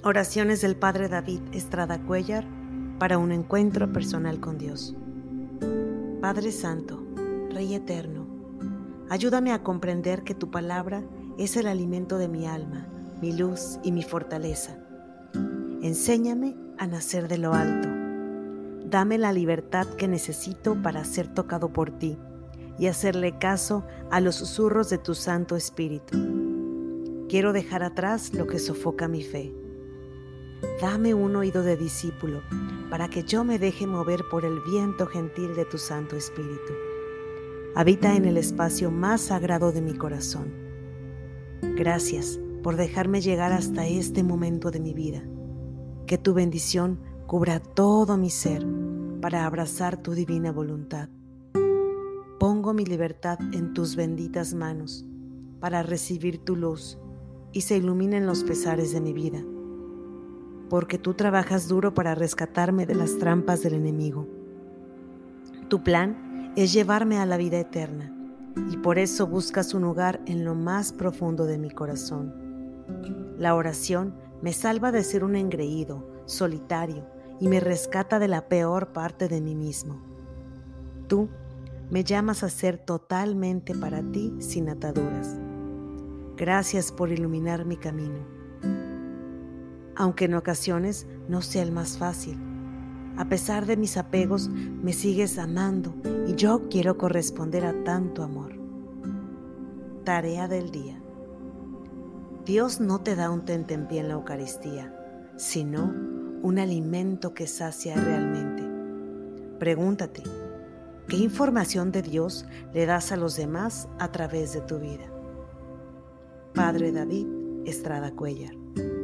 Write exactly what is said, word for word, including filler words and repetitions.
Oraciones del Padre David Estrada Cuellar para un encuentro personal con Dios. Padre Santo, Rey Eterno, ayúdame a comprender que tu palabra es el alimento de mi alma, mi luz y mi fortaleza. Enséñame a nacer de lo alto. Dame la libertad que necesito para ser tocado por ti y hacerle caso a los susurros de tu Santo Espíritu. Quiero dejar atrás lo que sofoca mi fe. Dame un oído de discípulo para que yo me deje mover por el viento gentil de tu Santo Espíritu. Habita en el espacio más sagrado de mi corazón. Gracias por dejarme llegar hasta este momento de mi vida. Que tu bendición cubra todo mi ser para abrazar tu divina voluntad. Pongo mi libertad en tus benditas manos para recibir tu luz y se iluminen los pesares de mi vida. Porque tú trabajas duro para rescatarme de las trampas del enemigo. Tu plan es llevarme a la vida eterna, y por eso buscas un lugar en lo más profundo de mi corazón. La oración me salva de ser un engreído, solitario, y me rescata de la peor parte de mí mismo. Tú me llamas a ser totalmente para ti sin ataduras. Gracias por iluminar mi camino. Aunque en ocasiones no sea el más fácil. A pesar de mis apegos, me sigues amando y yo quiero corresponder a tanto amor. Tarea del día. Dios no te da un tentempié en la Eucaristía, sino un alimento que sacia realmente. Pregúntate, ¿qué información de Dios le das a los demás a través de tu vida? Padre David Estrada Cuellar.